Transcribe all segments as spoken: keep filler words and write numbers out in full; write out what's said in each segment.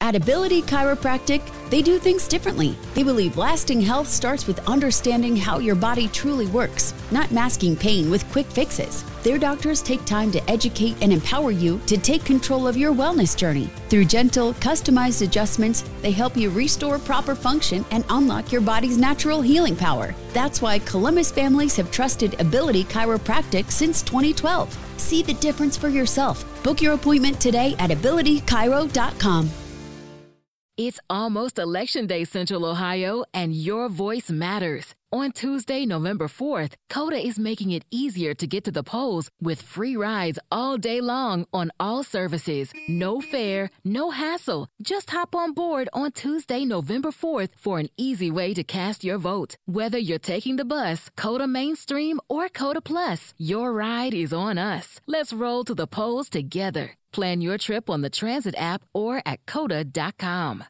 At Ability Chiropractic, they do things differently. They believe lasting health starts with understanding how your body truly works, not masking pain with quick fixes. Their doctors take time to educate and empower you to take control of your wellness journey. Through gentle, customized adjustments, they help you restore proper function and unlock your body's natural healing power. That's why Columbus families have trusted Ability Chiropractic since twenty twelve. See the difference for yourself. Book your appointment today at ability chiro dot com. It's almost Election Day, Central Ohio, and your voice matters. On Tuesday, November fourth, Coda is making it easier to get to the polls with free rides all day long on all services. No fare, no hassle. Just hop on board on Tuesday, November fourth for an easy way to cast your vote. Whether you're taking the bus, Coda Mainstream, or Coda Plus, your ride is on us. Let's roll to the polls together. Plan your trip on the Transit app or at coda dot com.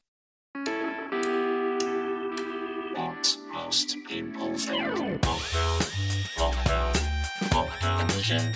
What most people think. Lockdown, lockdown, lockdown edition.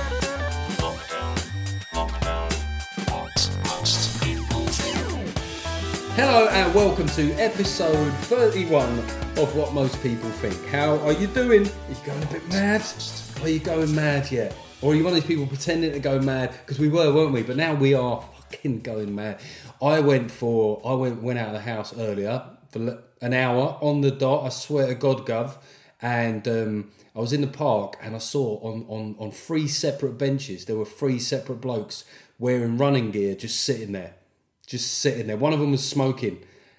Lockdown, lockdown, what most people think. Hello and welcome to episode thirty-one of What Most People Think. How are you doing? Are you going a bit mad? Are you going mad yet? Or are you one of these people pretending to go mad? Because we were, weren't we? But now we are fucking going mad. I went for, I went went out of the house earlier for an hour on the dot. I swear to God, Gov. And um, I was in the park and I saw on, on, on three separate benches, there were three separate blokes wearing running gear just sitting there. Just sitting there. One of them was smoking.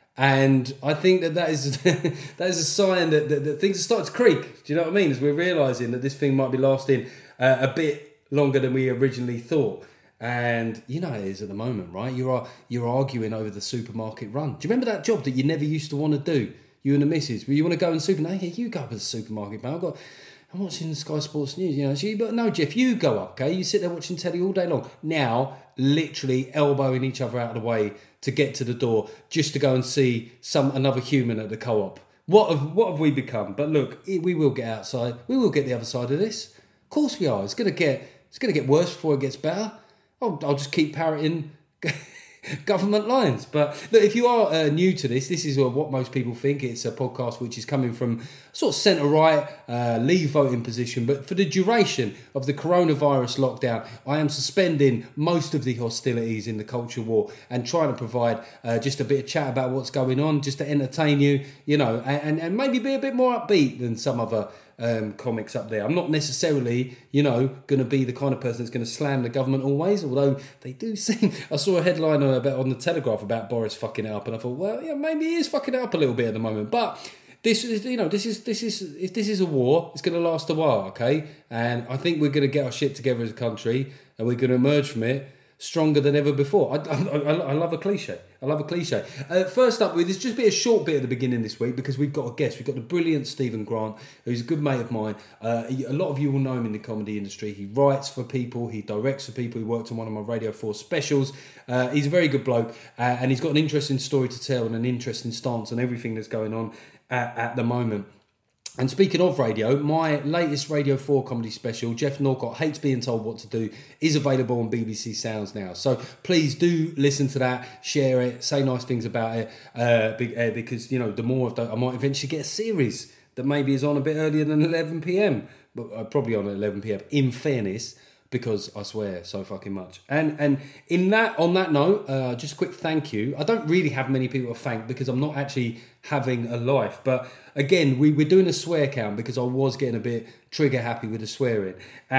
And I think that that is, that is a sign that, that, that things are starting to creak. Do you know what I mean? As we're realising that this thing might be lasting Uh, a bit longer than we originally thought. And you know how it is at the moment, right? You're you're arguing over the supermarket run. Do you remember that job that you never used to want to do? You and the missus, well, you want to go in the super? No, yeah, you go up to the supermarket, man. I've got, I'm watching the Sky Sports News, you know. So you, but no, Jeff, you go up, okay? You sit there watching telly all day long. Now, literally elbowing each other out of the way to get to the door just to go and see some another human at the co-op. What have what have we become? But look, we will get outside. We will get the other side of this. Of course we are. It's gonna get it's gonna get worse before it gets better. I'll, I'll just keep parroting government lines. But look, if you are uh, new to this, this is uh, What Most People Think. It's a podcast which is coming from sort of centre right, uh, leave voting position. But for the duration of the coronavirus lockdown, I am suspending most of the hostilities in the culture war and trying to provide uh, just a bit of chat about what's going on, just to entertain you, you know, and, and maybe be a bit more upbeat than some other Um, comics up there. I'm not necessarily, you know, going to be the kind of person that's going to slam the government always, although they do seem... I saw a headline on, about, on the Telegraph about Boris fucking it up, and I thought, well, yeah, maybe he is fucking it up a little bit at the moment, but this is, you know, this is this is if this is a war, it's going to last a while, okay? And I think we're going to get our shit together as a country, and we're going to emerge from it stronger than ever before. I, I, I love a cliche. I love a cliche. Uh, first up, with this just be a short bit at the beginning this week because we've got a guest. We've got the brilliant Stephen Grant, who's a good mate of mine. Uh, a lot of you will know him in the comedy industry. He writes for people. He directs for people. He worked on one of my Radio four specials. Uh, he's a very good bloke, uh, and he's got an interesting story to tell and an interesting stance on everything that's going on at, at the moment. And speaking of radio, my latest Radio four comedy special, Jeff Norcott Hates Being Told What to Do, is available on B B C Sounds now. So please do listen to that, share it, say nice things about it, uh, because, you know, the more of that, I might eventually get a series that maybe is on a bit earlier than eleven p.m, but uh, probably on at eleven p.m, in fairness, because I swear so fucking much. And and in that on that note, uh, just a quick thank you. I don't really have many people to thank because I'm not actually having a life. But again, we, we're doing a swear count because I was getting a bit trigger happy with the swearing.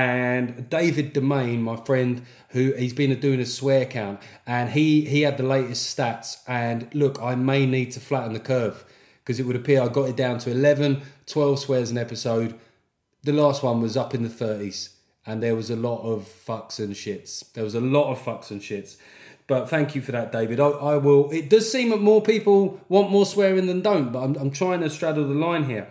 And David Domain, my friend, who he's been doing a swear count, and he, he had the latest stats. And look, I may need to flatten the curve because it would appear I got it down to eleven, twelve swears an episode. The last one was up in the thirties. And there was a lot of fucks and shits. There was a lot of fucks and shits. But thank you for that, David. I, I will... It does seem that more people want more swearing than don't, but I'm, I'm trying to straddle the line here.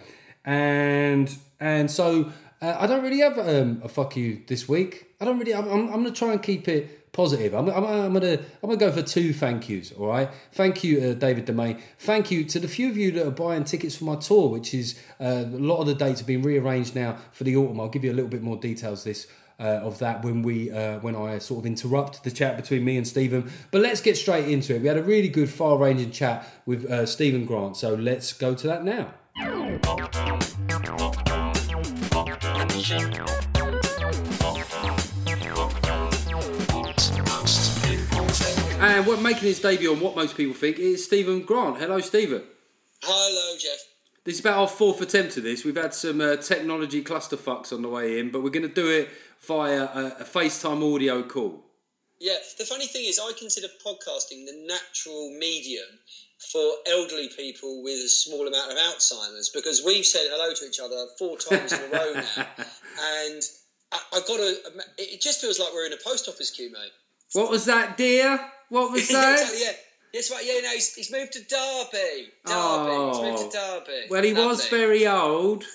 And and so uh, I don't really have um, a fuck you this week. I don't really... I'm, I'm, I'm going to try and keep it positive. I'm, I'm, I'm going to I'm gonna go for two thank yous, all right? Thank you, uh, David Domain. Thank you to the few of you that are buying tickets for my tour, which is uh, a lot of the dates have been rearranged now for the autumn. I'll give you a little bit more details this uh, of that when we uh, when I sort of interrupt the chat between me and Stephen. But let's get straight into it. We had a really good, far-ranging chat with uh, Stephen Grant, so let's go to that now. And what making his debut on What Most People Think is Stephen Grant. Hello, Stephen. Hello, Jeff. This is about our fourth attempt at this. We've had some uh, technology clusterfucks on the way in, but we're going to do it via a, a FaceTime audio call. Yeah, the funny thing is I consider podcasting the natural medium for elderly people with a small amount of Alzheimer's, because we've said hello to each other four times in a row now, and I, I've got to, it just feels like we're in a post office queue, mate. What was that, dear? What was that? Exactly, yeah. That's right, yeah, no, he's, he's moved to Derby. Derby, oh. he's moved to Derby. Well, he Lovely. was very old.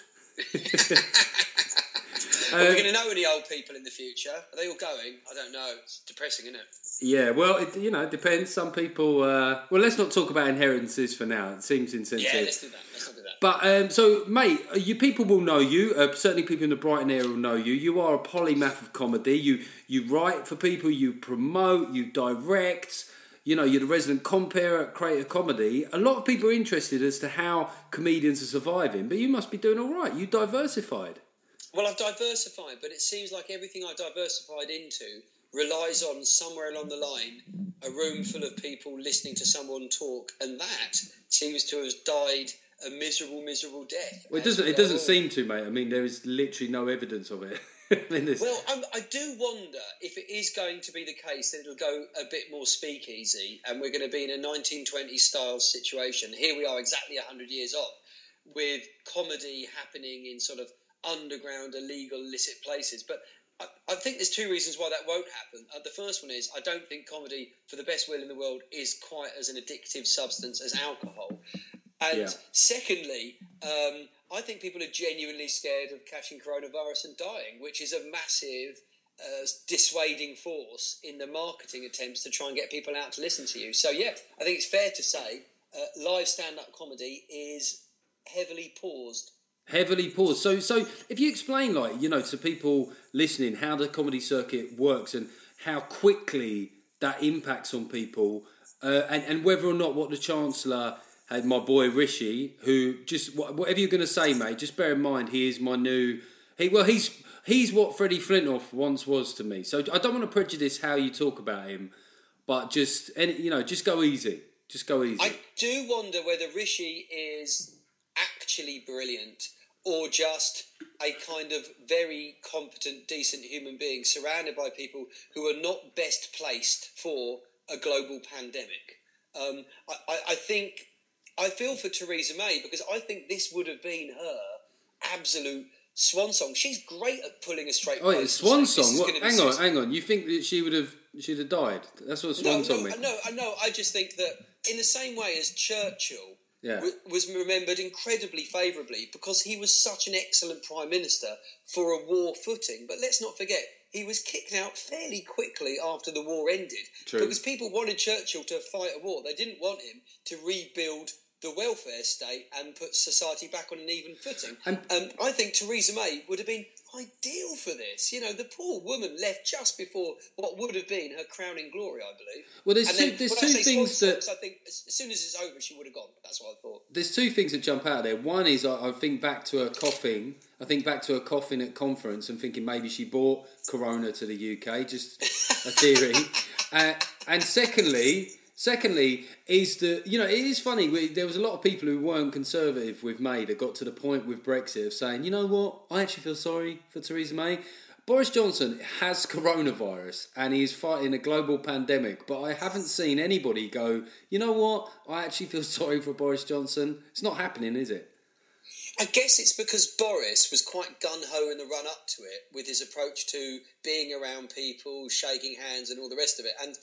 Are we going to know any old people in the future? Are they all going? I don't know. It's depressing, isn't it? Yeah, well, it, you know, it depends. Some people... Uh, well, let's not talk about inheritances for now. It seems insensitive. Yeah, let's do that. Let's not do that. But, um, so, mate, you people will know you. Uh, certainly people in the Brighton area will know you. You are a polymath of comedy. You, you write for people, you promote, you direct... You know, you're the resident compere at Creator Comedy. A lot of people are interested as to how comedians are surviving, but you must be doing all right. You diversified. Well, I've diversified, but it seems like everything I diversified into relies on, somewhere along the line, a room full of people listening to someone talk, and that seems to have died a miserable, miserable death. Well, it doesn't. It doesn't seem to, mate. I mean, there is literally no evidence of it. I mean, well, I'm, I do wonder if it is going to be the case that it'll go a bit more speakeasy, and we're going to be in a nineteen twenties style situation. Here we are, exactly one hundred years on, with comedy happening in sort of underground, illegal, illicit places. But I, I think there's two reasons why that won't happen. Uh, the first one is I don't think comedy, for the best will in the world, is quite as an addictive substance as alcohol. And yeah. secondly, um, I think people are genuinely scared of catching coronavirus and dying, which is a massive uh, dissuading force in the marketing attempts to try and get people out to listen to you. So, yeah, I think it's fair to say uh, live stand-up comedy is heavily paused. Heavily paused. So, so if you explain, like, you know, to people listening how the comedy circuit works and how quickly that impacts on people, uh, and, and whether or not what the Chancellor... had my boy Rishi, who just whatever you're going to say, mate, just bear in mind he is my new. He well, he's he's what Freddie Flintoff once was to me. So I don't want to prejudice how you talk about him, but just any, you know, just go easy, just go easy. I do wonder whether Rishi is actually brilliant or just a kind of very competent, decent human being surrounded by people who are not best placed for a global pandemic. Um, I, I, I think. I feel for Theresa May because I think this would have been her absolute swan song. She's great at pulling a straight. Oh, it's swan song. What? Hang on, hang on. You think that she would have she'd have died? That's what a swan no, song no, means. No, no. I just think that in the same way as Churchill yeah. w- was remembered incredibly favourably because he was such an excellent prime minister for a war footing. But let's not forget. He was kicked out fairly quickly after the war ended. True. Because people wanted Churchill to fight a war. They didn't want him to rebuild the welfare state and put society back on an even footing. And um, I think Theresa May would have been ideal for this. You know, the poor woman left just before what would have been her crowning glory, I believe. Well, there's and two, then, there's two things that... I think as, as soon as it's over, she would have gone. That's what I thought. There's two things that jump out there. One is I, I think back to her coughing. I think back to her coughing at conference and thinking maybe she brought Corona to the U K. Just a theory. uh, and secondly... Secondly, is the you know it is funny. We, there was a lot of people who weren't conservative with May that got to the point with Brexit of saying, you know what, I actually feel sorry for Theresa May. Boris Johnson has coronavirus and he is fighting a global pandemic, but I haven't seen anybody go, you know what, I actually feel sorry for Boris Johnson. It's not happening, is it? I guess it's because Boris was quite gun-ho in the run-up to it with his approach to being around people, shaking hands and all the rest of it. And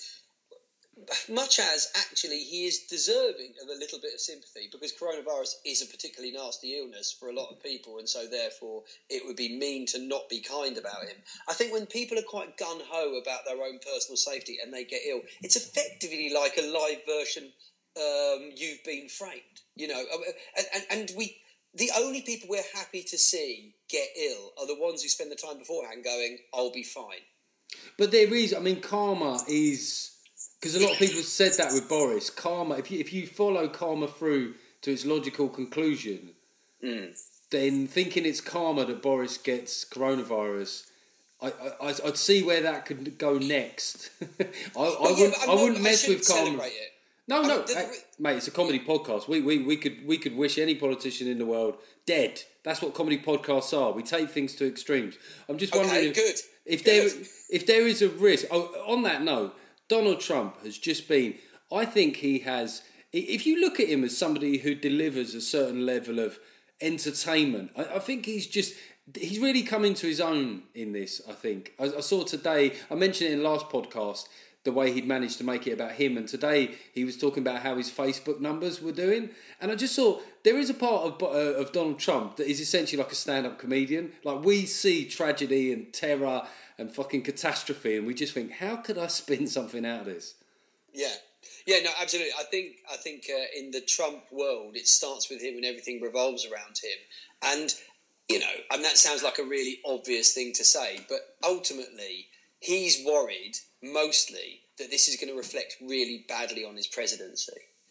much as, actually, he is deserving of a little bit of sympathy because coronavirus is a particularly nasty illness for a lot of people, and so therefore it would be mean to not be kind about him. I think when people are quite gun-ho about their own personal safety and they get ill, it's effectively like a live version um, You've Been Framed, you know. And, and, and we the only people we're happy to see get ill are the ones who spend the time beforehand going, I'll be fine. But there is, I mean, karma is... Because a lot of people have said that with Boris. Karma, if you, if you follow karma through to its logical conclusion, mm. then thinking it's karma that Boris gets coronavirus... I, I, I'd see where that could go next. I, I, yeah, wouldn't, I not, wouldn't I mess with karma. It. No, no, I mean, hey, mate. It's a comedy podcast. We, we we could we could wish any politician in the world dead. That's what comedy podcasts are. We take things to extremes. I'm just wondering okay, if, good. if good. there if there is a risk. Oh, on that note, Donald Trump has just been. I think he has. If you look at him as somebody who delivers a certain level of entertainment, I, I think he's just. He's really come into his own in this, I think. I, I saw today, I mentioned it in the last podcast, the way he'd managed to make it about him. And today he was talking about how his Facebook numbers were doing. And I just thought, there is a part of, uh, of Donald Trump that is essentially like a stand-up comedian. Like, we see tragedy and terror and fucking catastrophe, and we just think, how could I spin something out of this? Yeah. Yeah, no, absolutely. I think I think uh, in the Trump world, it starts with him and everything revolves around him. And... You know, and that sounds like a really obvious thing to say, but ultimately, he's worried mostly that this is going to reflect really badly on his presidency.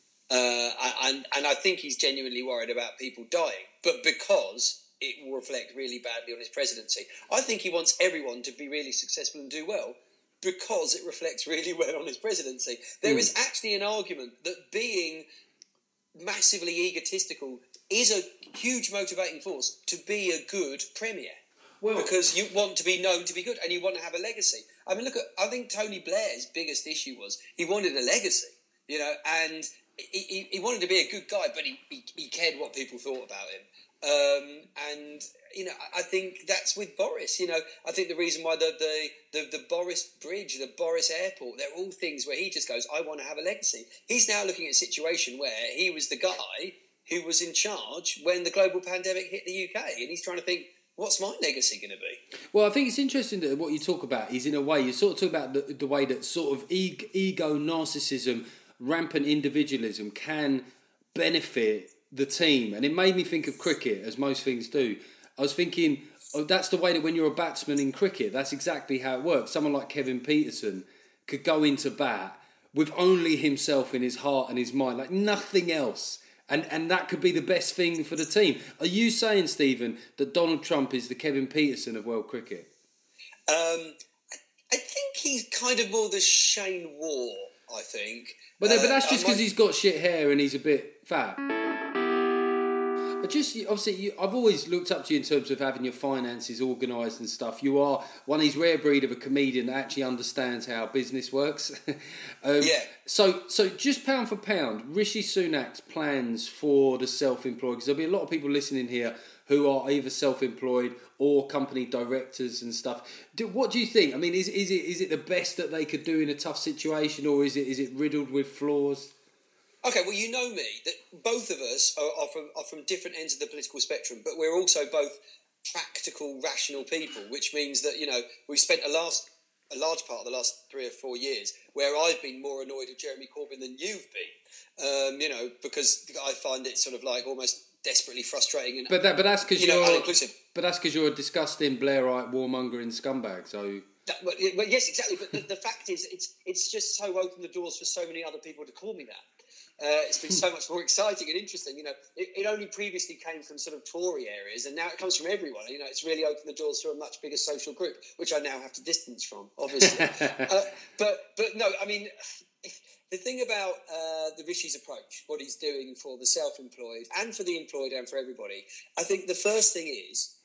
Uh, and, and I think he's genuinely worried about people dying, but because it will reflect really badly on his presidency. I think he wants everyone to be really successful and do well because it reflects really well on his presidency. There mm. is actually an argument that being massively egotistical is a huge motivating force to be a good premier. Well, because you want to be known to be good and you want to have a legacy. I mean, look at, I think Tony Blair's biggest issue was he wanted a legacy, you know, and he, he, he wanted to be a good guy, but he, he, he cared what people thought about him. Um, and, you know, I think that's with Boris, you know, I think the reason why the, the, the, the Boris Bridge, the Boris Airport, they're all things where he just goes, I want to have a legacy. He's now looking at a situation where he was the guy who was in charge when the global pandemic hit the U K, and he's trying to think, what's my legacy going to be? Well, I think it's interesting that what you talk about is, in a way, you sort of talk about the, the way that sort of ego, ego, narcissism, rampant individualism can benefit the team. And it made me think of cricket, as most things do. I was thinking, oh, that's the way that when you're a batsman in cricket, that's exactly how it works. Someone like Kevin Peterson could go into bat with only himself in his heart and his mind, like nothing else. And and that could be the best thing for the team. Are you saying, Stephen, that Donald Trump is the Kevin Peterson of world cricket? Um, I, I think he's kind of more the Shane Warne, I think. But, uh, but that's just because might... he's got shit hair and he's a bit fat. But just, obviously, you, I've always looked up to you in terms of having your finances organised and stuff. You are one of these rare breed of a comedian that actually understands how business works. um, yeah. So, so just pound for pound, Rishi Sunak's plans for the self-employed, because there'll be a lot of people listening here who are either self-employed or company directors and stuff. Do, what do you think? I mean, is is it is it the best that they could do in a tough situation, or is it is it riddled with flaws? Okay, well, you know me, that both of us are, are, from, are from different ends of the political spectrum, but we're also both practical, rational people, which means that, you know, we've spent a last a large part of the last three or four years where I've been more annoyed at Jeremy Corbyn than you've been, um, you know, because I find it sort of like almost desperately frustrating. And, but that, but that's because you you're know, uninclusive. But that's because you're a disgusting Blairite warmongering scumbag. So that, well, yes, exactly. But the, the fact is, it's it's just so opened the doors for so many other people to call me that. Uh, it's been so much more exciting and interesting. You know, it, it only previously came from sort of Tory areas, and now it comes from everyone. You know, it's really opened the doors to a much bigger social group, which I now have to distance from, obviously. uh, but but no, I mean, the thing about uh, the Rishi's approach, what he's doing for the self-employed and for the employed and for everybody, I think the first thing is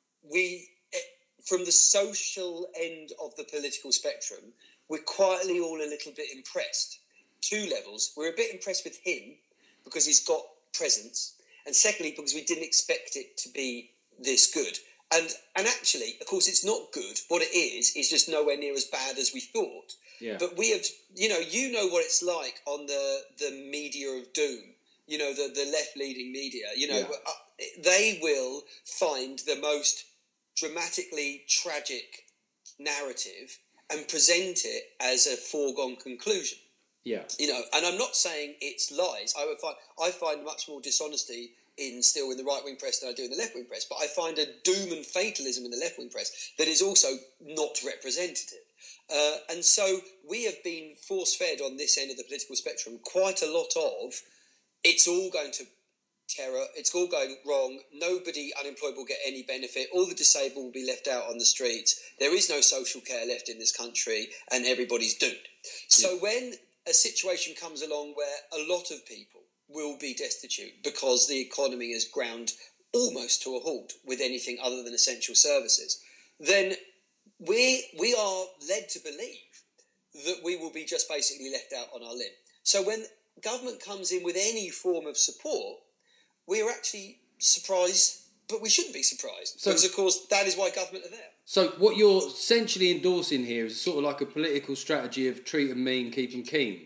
we, from the social end of the political spectrum, we're quietly all a little bit impressed. Two levels. We're a bit impressed with him because he's got presence, and secondly because we didn't expect it to be this good. And and actually, of course, it's not good. What it is is just nowhere near as bad as we thought. Yeah. But we have, you know, you know what it's like on the the media of doom. You know, the the left leading media. You know, yeah. uh, they will find the most dramatically tragic narrative and present it as a foregone conclusion. Yeah, you know, and I'm not saying it's lies. I would find I find much more dishonesty in still in the right-wing press than I do in the left-wing press, but I find a doom and fatalism in the left-wing press that is also not representative. Uh, and so we have been force-fed on this end of the political spectrum quite a lot of, it's all going to terror, it's all going wrong, nobody unemployed will get any benefit, all the disabled will be left out on the streets, there is no social care left in this country, and everybody's doomed. So yeah. when a situation comes along where a lot of people will be destitute because the economy is ground almost to a halt with anything other than essential services, then we we are led to believe that we will be just basically left out on our limb. So when government comes in with any form of support, we are actually surprised, but we shouldn't be surprised. So, because, of course, that is why government are there. So what you're essentially endorsing here is sort of like a political strategy of treat them mean, keep them keen.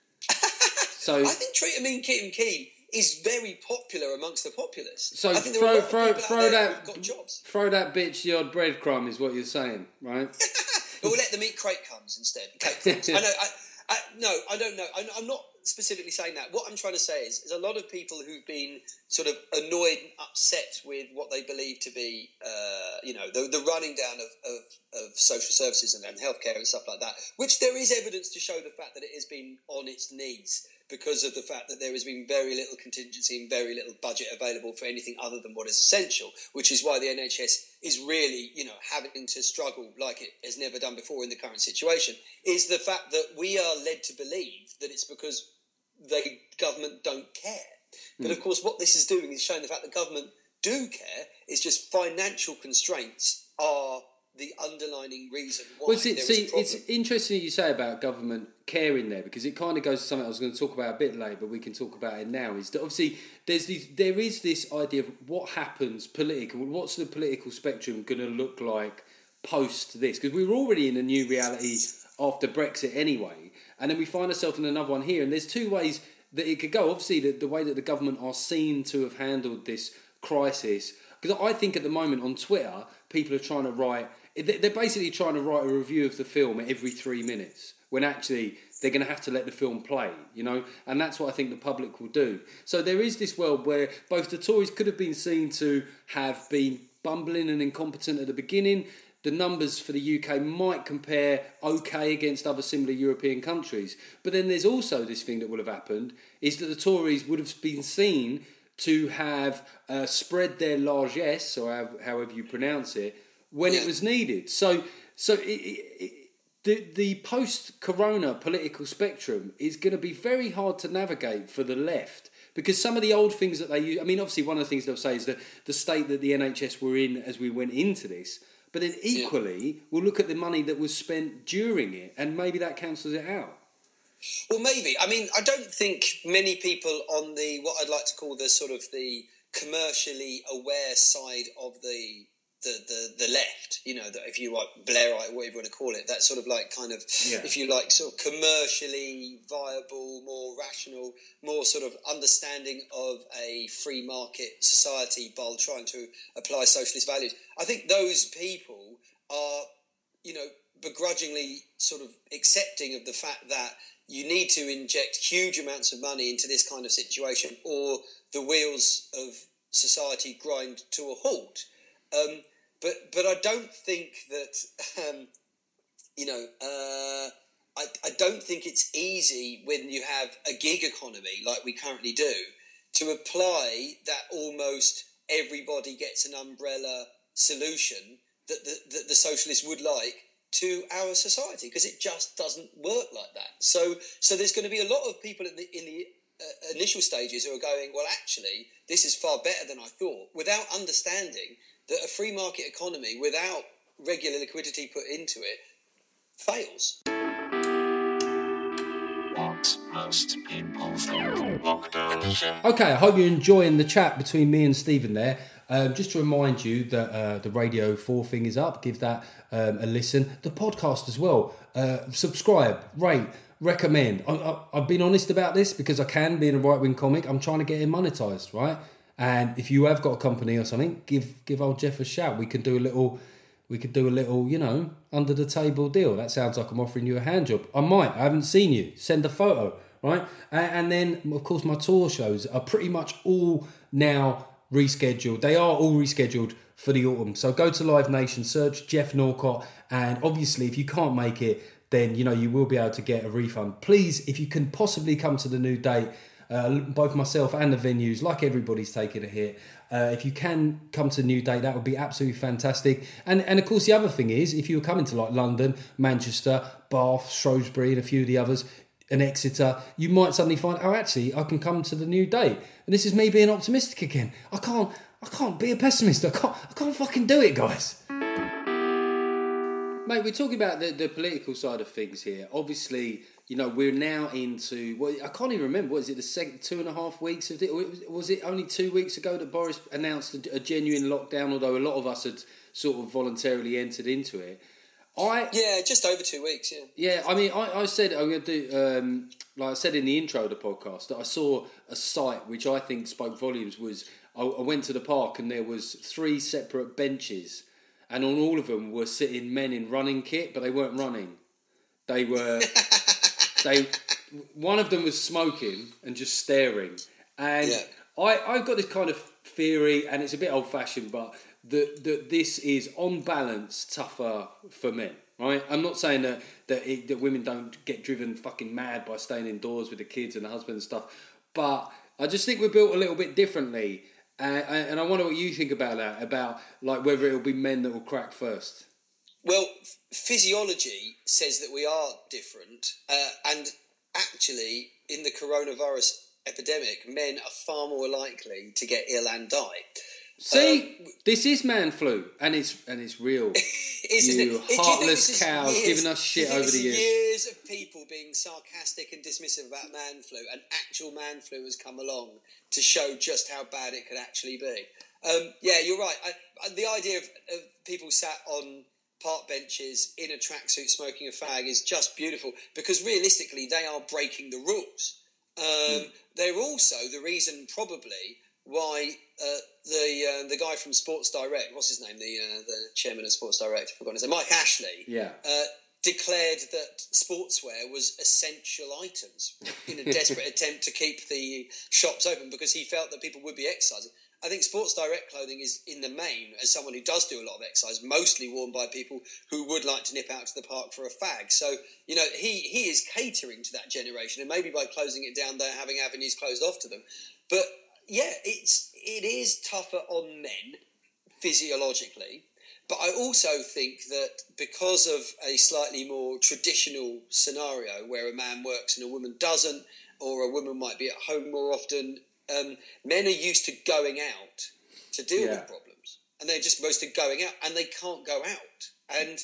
So I think treat them mean, keep them keen is very popular amongst the populace. So I think throw, there are a lot of throw, people throw out there that, who've got jobs. Throw that bitch the odd breadcrumb is what you're saying, right? We'll let them eat crate crumbs instead. Cake crumbs. I know. I, I, no, I don't know. I'm, I'm not specifically saying that. What I'm trying to say is, is a lot of people who've been sort of annoyed and upset with what they believe to be, uh, you know, the, the running down of, of, of social services and, and healthcare and stuff like that, which there is evidence to show the fact that it has been on its knees because of the fact that there has been very little contingency and very little budget available for anything other than what is essential, which is why the N H S is really, you know, having to struggle like it has never done before in the current situation, is the fact that we are led to believe that it's because the government don't care. But of course, what this is doing is showing the fact that government do care. It's just financial constraints are the underlying reason why well, see, there see, is a problem. It's interesting you say about government caring there, because it kind of goes to something I was going to talk about a bit later, but we can talk about it now. Is that obviously there's these, there is this idea of what happens political. What's the political spectrum going to look like post this? Because we were already in a new reality after Brexit anyway, and then we find ourselves in another one here. And there's two ways that it could go. Obviously, the, the way that the government are seen to have handled this crisis. Because I think at the moment on Twitter, people are trying to write. They're basically trying to write a review of the film every three minutes, when actually they're going to have to let the film play, you know, and that's what I think the public will do. So there is this world where both the Tories could have been seen to have been bumbling and incompetent at the beginning. The numbers for the U K might compare okay against other similar European countries. But then there's also this thing that would have happened, is that the Tories would have been seen to have uh, spread their largesse, or however you pronounce it, when it was needed. So so it, it, it, the, the post-corona political spectrum is going to be very hard to navigate for the left, because some of the old things that they use, I mean, obviously one of the things they'll say is that the state that the N H S were in as we went into this, but then equally yeah. we'll look at the money that was spent during it, and maybe that cancels it out. Well, maybe. I mean, I don't think many people on the, what I'd like to call the sort of the commercially aware side of the the, the, the left, you know, that if you like Blairite, whatever you want to call it, that sort of like kind of, yeah. if you like, sort of commercially viable, more rational, more sort of understanding of a free market society while trying to apply socialist values. I think those people are, you know, begrudgingly sort of accepting of the fact that you need to inject huge amounts of money into this kind of situation or the wheels of society grind to a halt. Um, but but I don't think that, um, you know, uh, I, I don't think it's easy when you have a gig economy like we currently do to apply that almost everybody gets an umbrella solution that the, that the socialists would like to our society, because it just doesn't work like that. So so there's going to be a lot of people in the in the uh, initial stages who are going, well, actually, this is far better than I thought, without understanding that a free market economy without regular liquidity put into it fails. What most people think. Lockdown edition. Okay, I hope you're enjoying the chat between me and Stephen there. Um, just to remind you that uh, the Radio four thing is up. Give that um, a listen. The podcast as well. Uh, subscribe, rate, recommend. I, I, I've been honest about this because I can, being a right-wing comic, I'm trying to get it monetised, right? And if you have got a company or something, give give old Jeff a shout. We can do a little, we could do a little, you know, under the table deal. That sounds like I'm offering you a hand job. I might. I haven't seen you. Send a photo. right? And, and then, of course, my tour shows are pretty much all now rescheduled. They are all rescheduled for the autumn. So go to Live Nation, search Jeff Norcott, and obviously if you can't make it, then you know you will be able to get a refund. Please, if you can possibly come to the new date, uh, both myself and the venues, like everybody's taking a hit. Uh, if you can come to the new date, that would be absolutely fantastic. And and of course the other thing is, if you were coming to like London, Manchester, Bath, Shrewsbury, and a few of the others, and Exeter, you might suddenly find, oh, actually, I can come to the new date. And this is me being optimistic again. I can't. I can't be a pessimist. I can't I can't fucking do it, guys. Mate, we're talking about the, the political side of things here. Obviously, you know, we're now into, well, I can't even remember, what is it, the second two and a half weeks of it? Or was it only two weeks ago that Boris announced a, a genuine lockdown, although a lot of us had sort of voluntarily entered into it? I Yeah, just over two weeks, yeah. Yeah, I mean, I, I said, I'm going to do, um, like I said in the intro of the podcast, that I saw a site which I think spoke volumes. Was I, I went to the park and there was three separate benches, and on all of them were sitting men in running kit, but they weren't running. They were, they, one of them was smoking and just staring. And yeah. I, I've got this kind of theory, and it's a bit old-fashioned, but that that this is, on balance, tougher for men, right? I'm not saying that that, it, that women don't get driven fucking mad by staying indoors with the kids and the husband and stuff, but I just think we're built a little bit differently, uh, and I wonder what you think about that, about like whether it'll be men that will crack first. Well, physiology says that we are different, uh, and actually, in the coronavirus epidemic, men are far more likely to get ill and die. See, um, this is man flu, and it's and it's real. Isn't you it? heartless you cows years, giving us shit over the years. Years of people being sarcastic and dismissive about man flu, and actual man flu has come along to show just how bad it could actually be. Um, yeah, you're right. I, I, the idea of, of people sat on park benches in a tracksuit smoking a fag is just beautiful, because realistically they are breaking the rules. Um, mm. They're also the reason probably why uh, the uh, the guy from Sports Direct, what's his name, the uh, the chairman of Sports Direct, I've forgotten his name, Mike Ashley, yeah. uh, declared that sportswear was essential items in a desperate attempt to keep the shops open, because he felt that people would be exercising. I think Sports Direct clothing is, in the main, as someone who does do a lot of exercise, mostly worn by people who would like to nip out to the park for a fag. So, you know, he, he is catering to that generation, and maybe by closing it down, they're having avenues closed off to them. But yeah, it's it is tougher on men physiologically, but I also think that because of a slightly more traditional scenario where a man works and a woman doesn't, or a woman might be at home more often, um, men are used to going out to deal yeah. with problems, and they're just used to going out, and they can't go out. And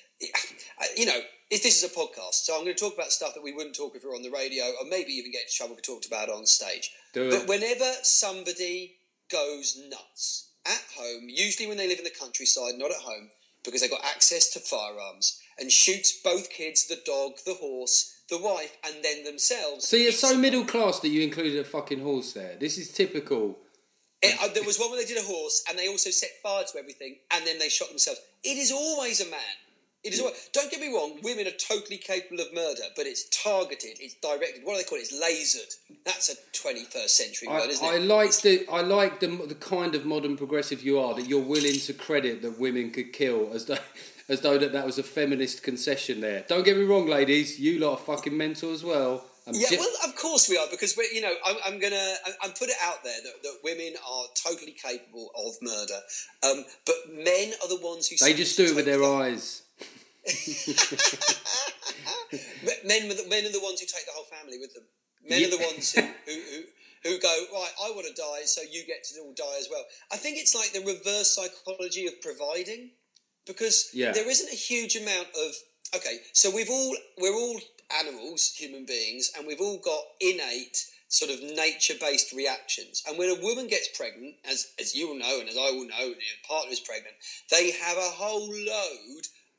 you know, if this is a podcast, so I'm going to talk about stuff that we wouldn't talk if we were on the radio, or maybe even get into trouble if we talked about it on stage. Do but it. Whenever somebody goes nuts at home, usually when they live in the countryside, not at home, because they've got access to firearms, and shoots both kids, the dog, the horse, the wife, and then themselves. See, it's so middle class that you included a fucking horse there. This is typical. It, uh, there was one where they did a horse, and they also set fire to everything, and then they shot themselves. It is always a man. It is always, don't get me wrong, women are totally capable of murder, but it's targeted, it's directed. What do they call it? It's lasered. That's a twenty-first century word, isn't I it? like it's, the I like the the kind of modern progressive you are, that you're willing to credit that women could kill as though as though that, that was a feminist concession there. Don't get me wrong, ladies, you lot are fucking mental as well. I'm yeah, j- well, of course we are, because we, you know, I'm, I'm gonna, I'm put it out there that, that women are totally capable of murder, um, but men are the ones who they just do it with their the, eyes. men, are the, men are the ones who take the whole family with them. Men yeah. are the ones who, who, who, who go, right, I want to die, so you get to all die as well. I think it's like the reverse psychology of providing, because yeah. there isn't a huge amount of, okay, so we've all, we're all animals, human beings, and we've all got innate sort of nature-based reactions. And when a woman gets pregnant, as as you will know and as I will know, and your partner is pregnant, they have a whole load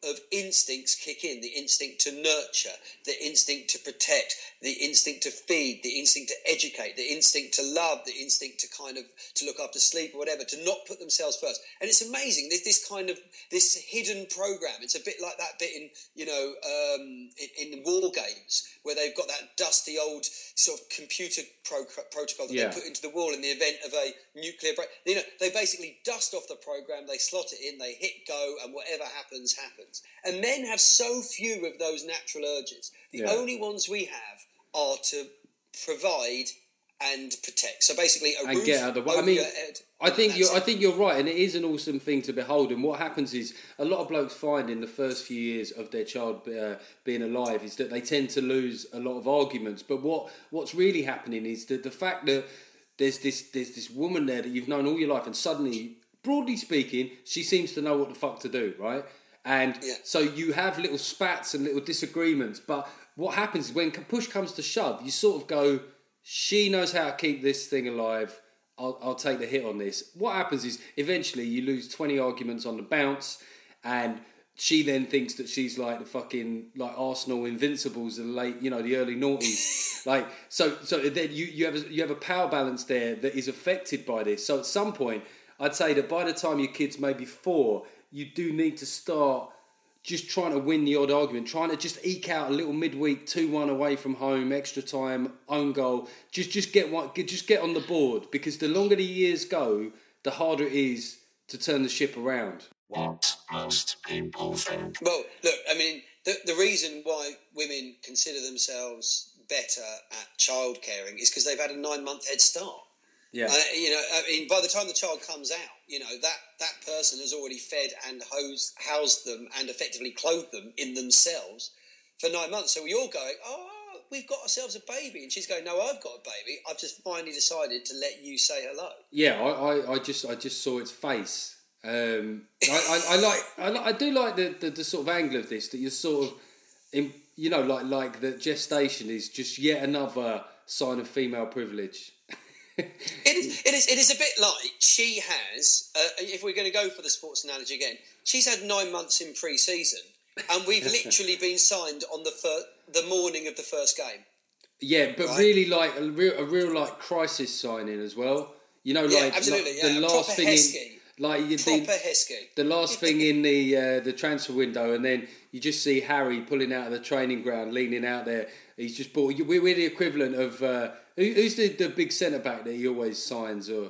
of instincts kick in, the instinct to nurture, the instinct to protect, the instinct to feed, the instinct to educate, the instinct to love, the instinct to kind of to look after sleep or whatever, to not put themselves first. And it's amazing, there's this kind of this hidden program. It's a bit like that bit in, you know, um, in, in war games where they've got that dusty old sort of computer pro- protocol that yeah. they put into the wall in the event of a nuclear break. You know, they basically dust off the program, they slot it in, they hit go, and whatever happens, happens. And men have so few of those natural urges. The yeah. only ones we have are to provide and protect. So basically, a and roof get out of the way. I over mean, your head. I think you're. it. I think you're right, and it is an awesome thing to behold. And what happens is a lot of blokes find in the first few years of their child uh, being alive is that they tend to lose a lot of arguments. But what what's really happening is that the fact that there's this there's this woman there that you've known all your life, and suddenly, broadly speaking, she seems to know what the fuck to do, right? And yeah. so you have little spats and little disagreements. But what happens is when push comes to shove, you sort of go, she knows how to keep this thing alive. I'll, I'll take the hit on this. What happens is eventually you lose twenty arguments on the bounce, and she then thinks that she's like the fucking like Arsenal Invincibles of the late, you know, the early noughties. like so, so then you you have a, you have a power balance there that is affected by this. So at some point, I'd say that by the time your kid's maybe four, you do need to start just trying to win the odd argument, trying to just eke out a little midweek two one away from home, extra time, own goal. Just just get one, just get on the board, because the longer the years go, the harder it is to turn the ship around. What most people think. Well, look, I mean, the the reason why women consider themselves better at child caring is because they've had a nine month head start. Yeah. Uh, you know, I mean, by the time the child comes out, you know, that, that person has already fed and hosed, housed them and effectively clothed them in themselves for nine months. So we're all going, oh, we've got ourselves a baby. And she's going, no, I've got a baby. I've just finally decided to let you say hello. Yeah, I, I, I just I just saw its face. Um, I, I, I like I, like, I do like the, the, the sort of angle of this, that you're sort of, in, you know, like like that gestation is just yet another sign of female privilege. It is, it is. It is a bit like she has. Uh, if we're going to go for the sports analogy again, she's had nine months in pre-season, and we've literally been signed on the fir- the morning of the first game. Yeah, but right? really like a real, a real like crisis signing as well. You know, like, yeah, absolutely, like yeah. the last Proper thing Heskey. in, like you Proper the, Heskey. the last thing in the uh, the transfer window, and then you just see Harry pulling out of the training ground, leaning out there. He's just bought. We're, we're the equivalent of. Uh, Who, who's the, the big centre back that he always signs, or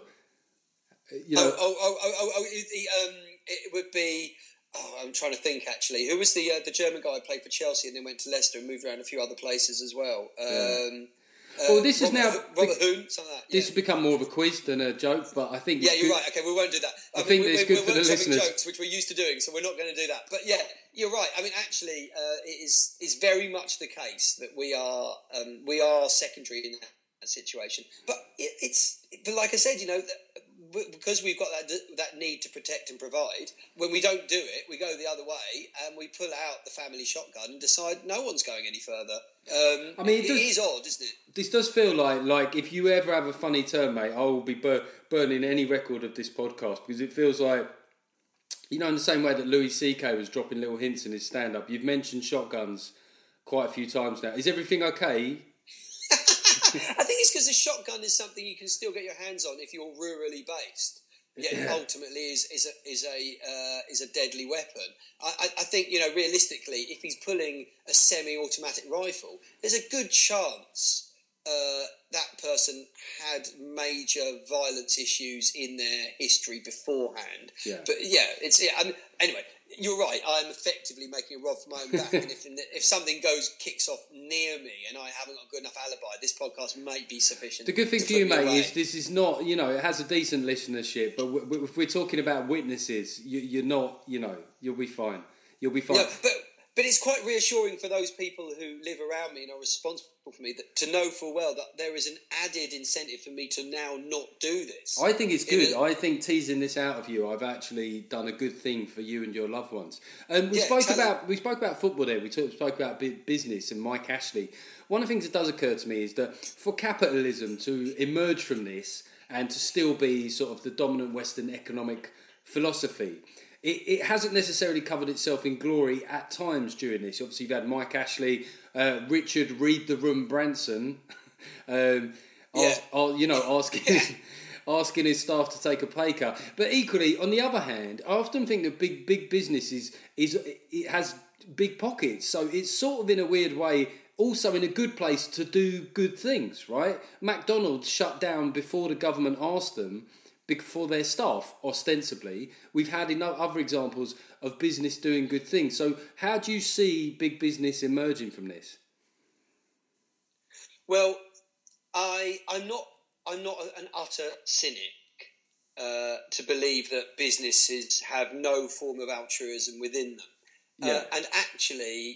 you know? Oh, oh, oh, oh, oh, oh it, um, it would be. Oh, I'm trying to think. Actually, who was the uh, the German guy who played for Chelsea and then went to Leicester and moved around a few other places as well? Um, yeah. uh, well, this Robert, is now Robert Hoon, something like that. This yeah. has become more of a quiz than a joke, but I think yeah, it's you're good. right. Okay, we won't do that. I, I mean, think we, that it's we, good we're for the listeners. Jokes, which we're used to doing, so we're not going to do that. But yeah, you're right. I mean, actually, uh, it is is very much the case that we are um, we are secondary in that situation. But it, it's but like I said, you know, because we've got that that need to protect and provide. When we don't do it, we go the other way and we pull out the family shotgun and decide no one's going any further. Um, I mean, it, it does, is odd, isn't it? This does feel like like if you ever have a funny turn, mate, I will be bur- burning any record of this podcast, because it feels like, you know, in the same way that Louis C K was dropping little hints in his stand-up, you've mentioned shotguns quite a few times now. Is everything okay? I think it's because the shotgun is something you can still get your hands on if you're rurally based. Yet Yeah. ultimately is is a is a uh, is a deadly weapon. I, I, I think, you know, realistically, if he's pulling a semi-automatic rifle, there's a good chance uh, that person had major violence issues in their history beforehand. Yeah. But yeah, it's yeah, I mean, anyway. You're right. I'm effectively making a rod for my own back, and if if something goes kicks off near me, and I haven't got a good enough alibi, this podcast might be sufficient. The good thing to for you, put me mate, away. is this is not, you know, it has a decent listenership, but w- w- if we're talking about witnesses, you, you're not, you know, you'll be fine. You'll be fine. Yeah, but but it's quite reassuring for those people who live around me and are responsible for me that, to know full well that there is an added incentive for me to now not do this. I think it's good. It is- I think teasing this out of you, I've actually done a good thing for you and your loved ones. And we Yeah, spoke tell about we spoke about football there. We talked, spoke about bu- business and Mike Ashley. One of the things that does occur to me is that for capitalism to emerge from this and to still be sort of the dominant Western economic philosophy, it, it hasn't necessarily covered itself in glory at times during this. Obviously, you've had Mike Ashley, uh, Richard Read the Room Branson, um, yeah. ask, uh, you know, asking asking his staff to take a pay cut. But equally, on the other hand, I often think that big big business is, is it has big pockets, so it's sort of in a weird way also in a good place to do good things, right? McDonald's shut down before the government asked them, for their staff, ostensibly. We've had enough other examples of business doing good things. So how do you see big business emerging from this? Well, I, I'm not I'm not an utter cynic uh, to believe that businesses have no form of altruism within them. Yeah. Uh, and actually,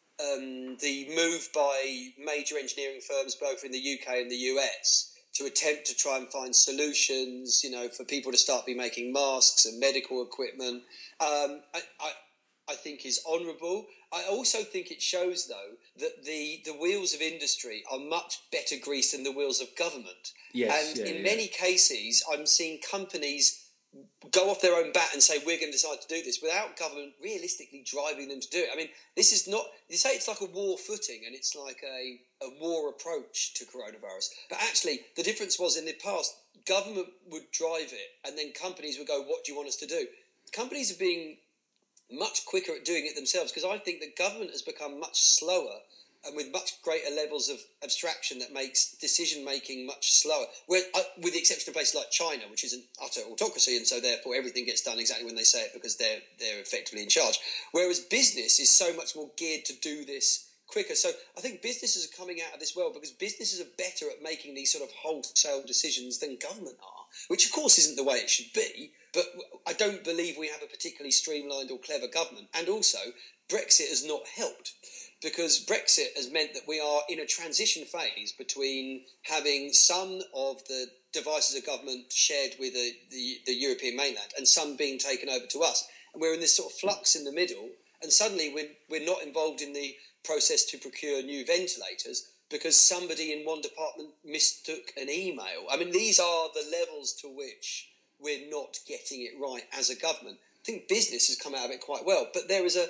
um, the move by major engineering firms, both in the U K and the U S, to attempt to try and find solutions, you know, for people to start be making masks and medical equipment, um, I, I, I think is honourable. I also think it shows, though, that the, the wheels of industry are much better greased than the wheels of government. Yes, and yeah, in yeah. many cases, I'm seeing companies go off their own bat and say, we're going to decide to do this without government realistically driving them to do it. I mean, this is not, you say it's like a war footing and it's like a, a war approach to coronavirus. But actually, the difference was in the past, government would drive it and then companies would go, what do you want us to do? Companies are being much quicker at doing it themselves because I think that government has become much slower and with much greater levels of abstraction that makes decision-making much slower. Where, uh, with the exception of places like China, which is an utter autocracy, and so therefore everything gets done exactly when they say it because they're they're effectively in charge. Whereas business is so much more geared to do this quicker. So I think businesses are coming out of this well because businesses are better at making these sort of wholesale decisions than government are, which of course isn't the way it should be, but I don't believe we have a particularly streamlined or clever government. And also, Brexit has not helped. Because Brexit has meant that we are in a transition phase between having some of the devices of government shared with the, the, the European mainland and some being taken over to us. And we're in this sort of flux in the middle, and suddenly we're, we're not involved in the process to procure new ventilators because somebody in one department mistook an email. I mean, these are the levels to which we're not getting it right as a government. I think business has come out of it quite well, but there is a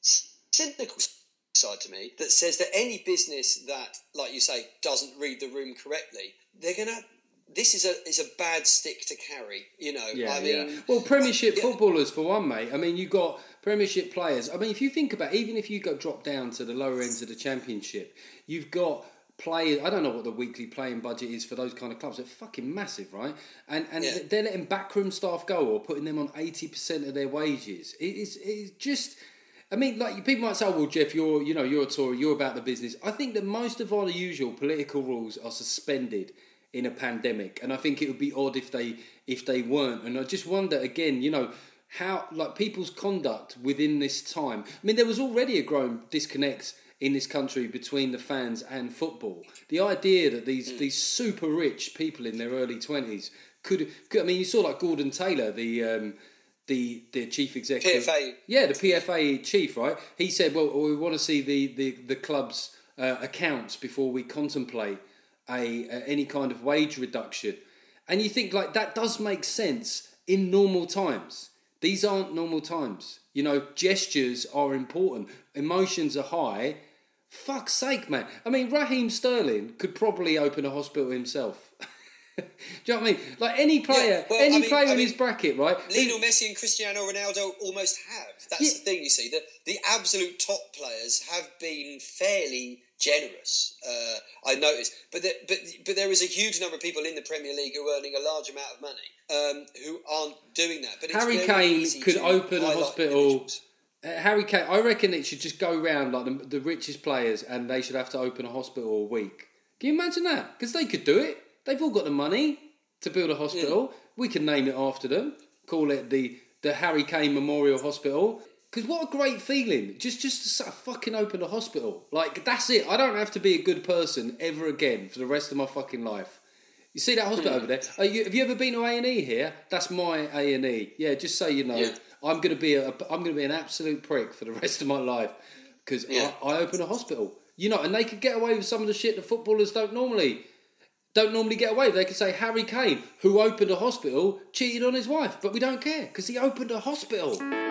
cynical side to me that says that any business that, like you say, doesn't read the room correctly, they're gonna. This is a is a bad stick to carry, you know. Yeah, I mean, yeah. Well, Premiership yeah. footballers for one, mate. I mean, you've got Premiership players. I mean, if you think about, even if you go drop down to the lower ends of the Championship, you've got players. I don't know what the weekly playing budget is for those kind of clubs. They're fucking massive, right? And and Yeah. they're letting backroom staff go or putting them on eighty percent of their wages. It is it's just. I mean, like people might say, oh, "Well, Jeff, you're you know you're a Tory, you're about the business." I think that most of our usual political rules are suspended in a pandemic, and I think it would be odd if they if they weren't. And I just wonder again, you know, how like people's conduct within this time. I mean, there was already a growing disconnect in this country between the fans and football. The idea that these mm. these super rich people in their early twenties could, could, I mean, you saw like Gordon Taylor, the. Um, The, the chief executive, P F A, yeah, the P F A chief, right? He said, "Well, we want to see the the the club's uh, accounts before we contemplate a, a any kind of wage reduction." And you think like that does make sense in normal times. These aren't normal times. You know, gestures are important. Emotions are high. Fuck's sake, man. I mean, Raheem Sterling could probably open a hospital himself. Do you know what I mean? Like any player, yeah, well, any I mean, player I in mean, his bracket, right? Lionel Messi and Cristiano Ronaldo almost have. That's yeah. the thing, you see. The, the absolute top players have been fairly generous, uh, I noticed. But, the, but but there is a huge number of people in the Premier League who are earning a large amount of money um, who aren't doing that. But it's Harry very Kane easy could to open a highlight hospital. individuals. Uh, Harry Kane, I reckon it should just go round like the, the richest players, and they should have to open a hospital a week. Can you imagine that? Because they could do it. They've all got the money to build a hospital. Yeah. We can name it after them. Call it the the Harry Kane Memorial Hospital. Because what a great feeling. Just just to sort of fucking open a hospital. Like, that's it. I don't have to be a good person ever again for the rest of my fucking life. You see that hospital over there? Uh, you, have you ever been to A and E here? That's my A and E. Yeah, just so you know, yeah. I'm going to be a I'm going to be an absolute prick for the rest of my life because yeah. I, I open a hospital. You know, and they could get away with some of the shit that footballers don't normally. Don't normally get away with. They could say Harry Kane, who opened a hospital, cheated on his wife, but we don't care because he opened a hospital.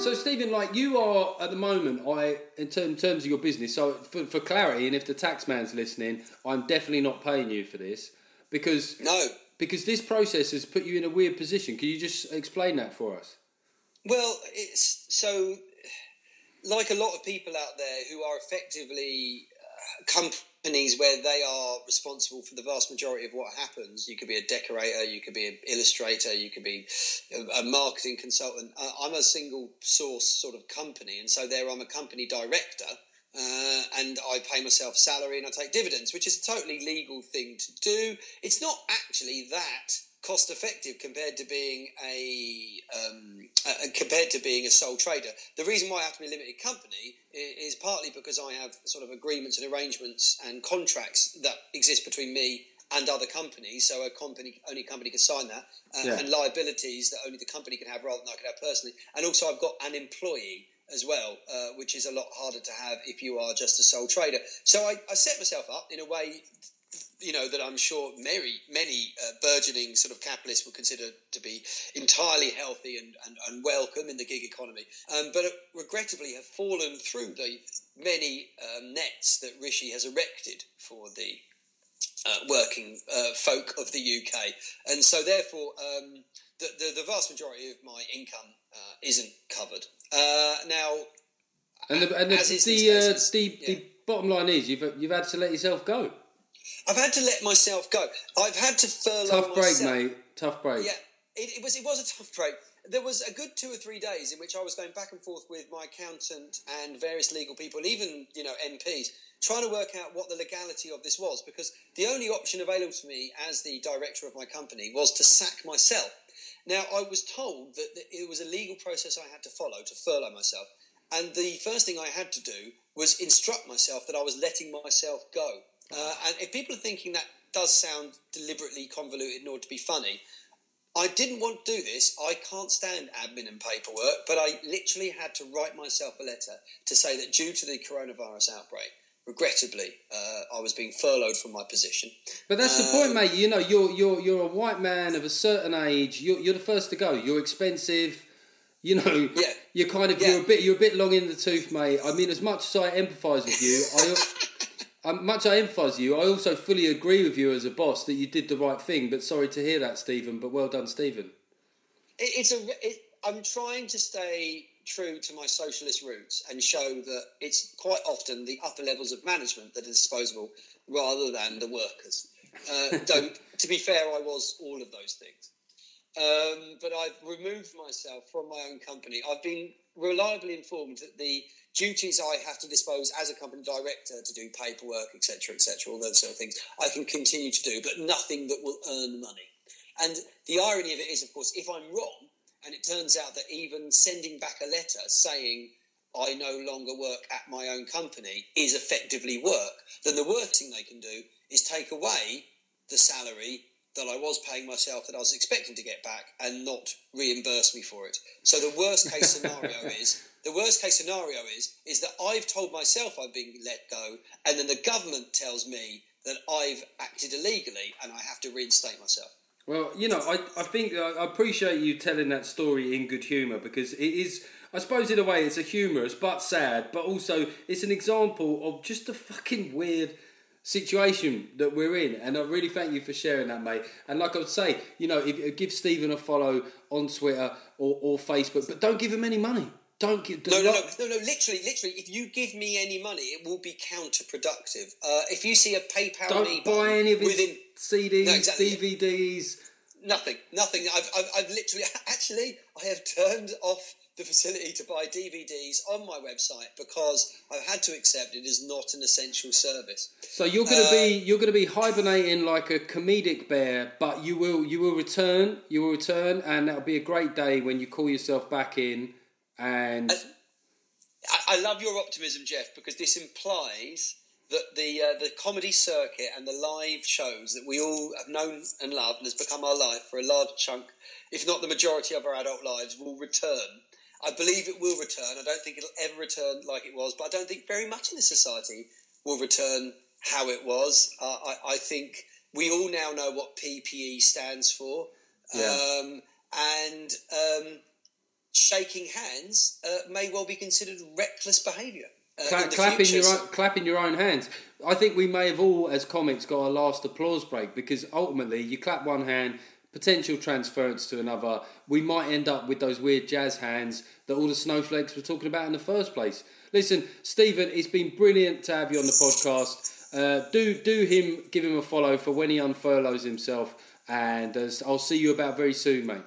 So, Stephen, like you are at the moment, I in, ter- in terms of your business. So, for, for clarity, and if the tax man's listening, I'm definitely not paying you for this because no, because this process has put you in a weird position. Can you just explain that for us? Well, it's so like a lot of people out there who are effectively uh, companies where they are responsible for the vast majority of what happens. You could be a decorator, you could be an illustrator, you could be a, a marketing consultant. Uh, I'm a single source sort of company, and so there I'm a company director, uh, and I pay myself salary and I take dividends, which is a totally legal thing to do. It's not actually that cost effective compared to being a um, uh, compared to being a sole trader. The reason why I have to be a limited company is, is partly because I have sort of agreements and arrangements and contracts that exist between me and other companies. So a company only company can sign that, uh, Yeah. and liabilities that only the company can have rather than I can have personally. And also I've got an employee as well, uh, which is a lot harder to have if you are just a sole trader. So I, I set myself up in a way, you know, that I'm sure many, many uh, burgeoning sort of capitalists would consider to be entirely healthy and, and, and welcome in the gig economy, um, but regrettably have fallen through the many um, nets that Rishi has erected for the uh, working uh, folk of the U K. And so therefore um, the, the, the vast majority of my income uh, isn't covered. Uh, now, And the, and the, as is the, these uh, cases, the, yeah. the bottom line is you've you've had to let yourself go. I've had to let myself go. I've had to furlough Tough break, myself. mate. Tough break. Yeah, it, it was it was a tough break. There was a good two or three days in which I was going back and forth with my accountant and various legal people, even, you know, M Ps, trying to work out what the legality of this was, because the only option available to me as the director of my company was to sack myself. Now, I was told that it was a legal process I had to follow to furlough myself, and the first thing I had to do was instruct myself that I was letting myself go. Uh, and if people are thinking that does sound deliberately convoluted in order to be funny, I didn't want to do this. I can't stand admin and paperwork, but I literally had to write myself a letter to say that due to the coronavirus outbreak, regrettably, uh, I was being furloughed from my position. But that's um, the point, mate. You know, you're you're you're a white man of a certain age. You're you're the first to go. You're expensive. You know, Yeah. you're kind of Yeah. you're a bit you're a bit long in the tooth, mate. I mean, as much as I empathise with you, I, I much I empathise with you. I also fully agree with you as a boss that you did the right thing. But sorry to hear that, Stephen. But well done, Stephen. It, it's a. It, I'm trying to stay true to my socialist roots and show that it's quite often the upper levels of management that are disposable rather than the workers. Uh, though, to be fair, I was all of those things. Um, but I've removed myself from my own company. I've been reliably informed that the duties I have to dispose as a company director to do paperwork, et cetera, et cetera, all those sort of things, I can continue to do, but nothing that will earn money. And the irony of it is, of course, if I'm wrong, and it turns out that even sending back a letter saying I no longer work at my own company is effectively work, then the worst thing they can do is take away the salary that I was paying myself that I was expecting to get back and not reimburse me for it. So the worst case scenario is the worst case scenario is is that I've told myself I'm being let go, and then the government tells me that I've acted illegally and I have to reinstate myself. Well, you know, I, I think I appreciate you telling that story in good humour, because it is, I suppose in a way it's a humorous but sad, but also it's an example of just a fucking weird situation that we're in, and I really thank you for sharing that, mate. And like I would say, you know, if, give Stephen a follow on Twitter or, or Facebook, but don't give him any money. Don't give. No, no, no, no, no. Literally, literally. If you give me any money, it will be counterproductive. Uh, if you see a PayPal Don't me buy button any of his within C Ds, No, exactly. D V Ds. Nothing, nothing. I've, I've, I've literally, actually, I have turned off the facility to buy D V Ds on my website because I've had to accept it is not an essential service. So you're gonna Uh, be you're gonna be hibernating like a comedic bear, but you will you will return, you will return, and that'll be a great day when you call yourself back in. And I, I love your optimism, Jeff, because this implies that the uh, the comedy circuit and the live shows that we all have known and loved and has become our life for a large chunk, if not the majority of our adult lives, will return. I believe it will return. I don't think it'll ever return like it was, but I don't think very much in this society will return how it was. Uh, I, I think we all now know what P P E stands for. Yeah. Um, and um, shaking hands uh, may well be considered reckless behaviour. Uh, Cla- in the clapping future. your So- own, clapping your own hands. I think we may have all, as comics, got a last applause break, because ultimately you clap one hand, potential transference to another. We might end up with those weird jazz hands that all the snowflakes were talking about in the first place. Listen, Stephen, it's been brilliant to have you on the podcast. Uh, do do him, give him a follow for when he unfurloughes himself, and uh, I'll see you about very soon, mate.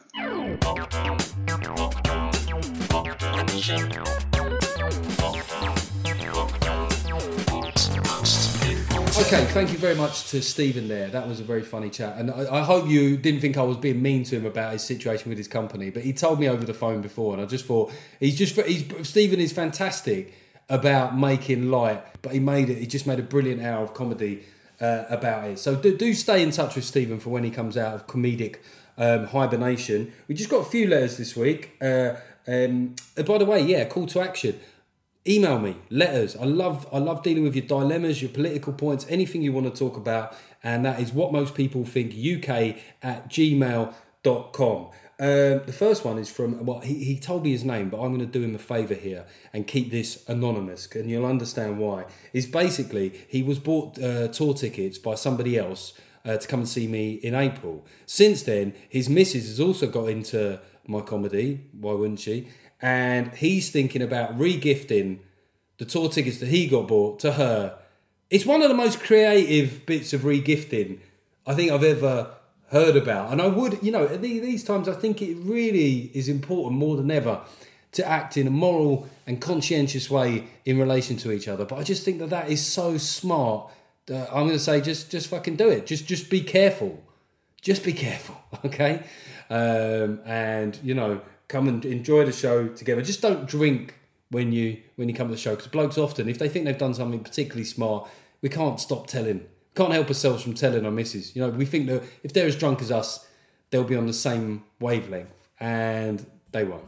Okay, thank you very much to Stephen there. That was a very funny chat. And I, I hope you didn't think I was being mean to him about his situation with his company, but he told me over the phone before, and I just thought, he's just, he's, Stephen is fantastic about making light, but he made it, he just made a brilliant hour of comedy uh, about it. So do, do stay in touch with Stephen for when he comes out of comedic um, hibernation. We just got a few letters this week. Uh, um, by the way, yeah, call to action. Email me, letters. I love I love dealing with your dilemmas, your political points, anything you want to talk about. And that is what most people think U K at gmail dot com. Um, the first one is from, well, he, he told me his name, but I'm going to do him a favour here and keep this anonymous, and you'll understand why. Is basically, he was bought uh, tour tickets by somebody else uh, to come and see me in April. Since then, his missus has also got into my comedy, why wouldn't she? And he's thinking about re-gifting the tour tickets that he got bought to her. It's one of the most creative bits of re-gifting I think I've ever heard about. And I would, you know, at these times, I think it really is important more than ever to act in a moral and conscientious way in relation to each other. But I just think that that is so smart that I'm going to say, just, just fucking do it. Just, just be careful. Just be careful, okay? Um, and, you know, come and enjoy the show together. Just don't drink when you when you come to the show, because blokes often, if they think they've done something particularly smart, we can't stop telling. Can't help ourselves from telling our missus. You know, we think that if they're as drunk as us, they'll be on the same wavelength, and they won't.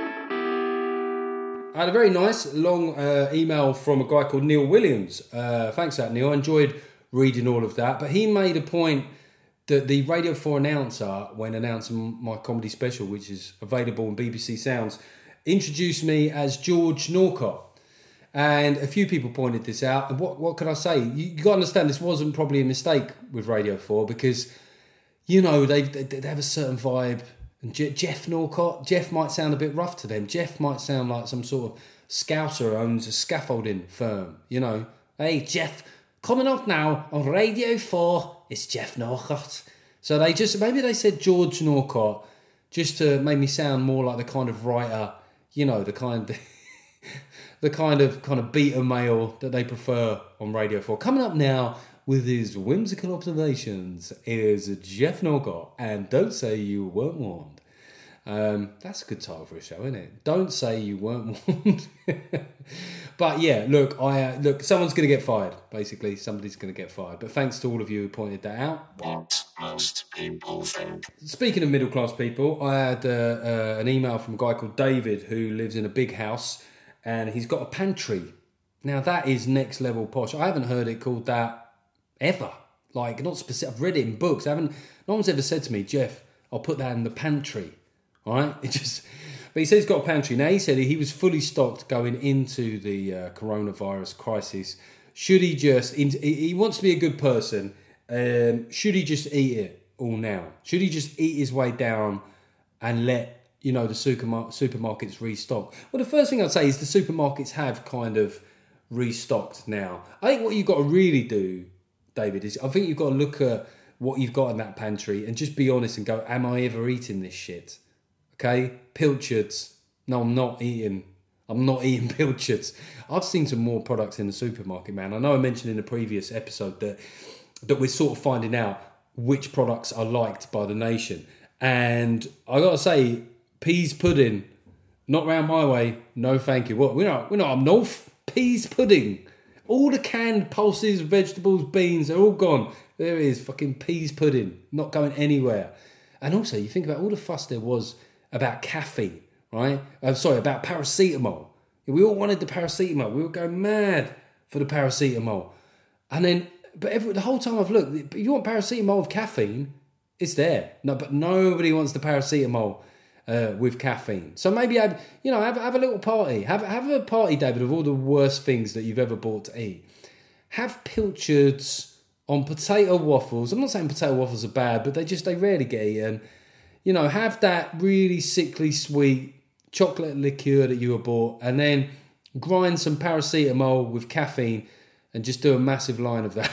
I had a very nice long uh, email from a guy called Neil Williams. Uh, thanks for that, Neil. I enjoyed reading all of that, but he made a point that the Radio four announcer, when announcing my comedy special, which is available on B B C Sounds, introduced me as George Norcott. And a few people pointed this out. And what, what can I say? You, you got to understand, this wasn't probably a mistake with Radio four, because, you know, they they have a certain vibe. And Je- Jeff Norcott, Jeff might sound a bit rough to them. Jeff might sound like some sort of scouser who owns a scaffolding firm, you know. Hey, Jeff, coming up now on Radio four, it's Jeff Norcott. So they just, maybe they said George Norcott just to make me sound more like the kind of writer, you know, the kind the kind of kind of beta male that they prefer on Radio four. Coming up now with his whimsical observations is Jeff Norcott, and Don't Say You Weren't Warned. Um, that's a good title for a show, isn't it? Don't Say You Weren't Warned. But yeah, look, I uh, look. Someone's going to get fired. Basically, somebody's going to get fired. But thanks to all of you who pointed that out. What most people think. Speaking of middle class people, I had uh, uh, an email from a guy called David who lives in a big house, and he's got a pantry. Now that is next level posh. I haven't heard it called that ever. Like, not specific. I've read it in books. I haven't. No one's ever said to me, Jeff, I'll put that in the pantry. All right. It just. But he said he's got a pantry. Now, he said he was fully stocked going into the uh, coronavirus crisis. Should he just... He wants to be a good person. Um, should he just eat it all now? Should he just eat his way down and let, you know, the supermar- supermarkets restock? Well, the first thing I'd say is the supermarkets have kind of restocked now. I think what you've got to really do, David, is I think you've got to look at what you've got in that pantry and just be honest and go, am I ever eating this shit? Okay, pilchards. No, I'm not eating. I'm not eating pilchards. I've seen some more products in the supermarket, man. I know I mentioned in a previous episode that that we're sort of finding out which products are liked by the nation. And I gotta say, peas pudding, not round my way. No, thank you. What? We're not. We're not up north. Peas pudding. All the canned pulses, vegetables, beans are all gone. There it is, fucking peas pudding. Not going anywhere. And also, you think about all the fuss there was about caffeine, right? I'm sorry, about paracetamol. We all wanted the paracetamol. We were going mad for the paracetamol. And then, but every, the whole time I've looked, if you want paracetamol with caffeine, it's there. No, but nobody wants the paracetamol uh, with caffeine. So maybe have, you know, have, have a little party. Have, have a party, David, of all the worst things that you've ever bought to eat. Have pilchards on potato waffles. I'm not saying potato waffles are bad, but they just, they rarely get eaten. You know, have that really sickly sweet chocolate liqueur that you were bought, and then grind some paracetamol with caffeine and just do a massive line of that.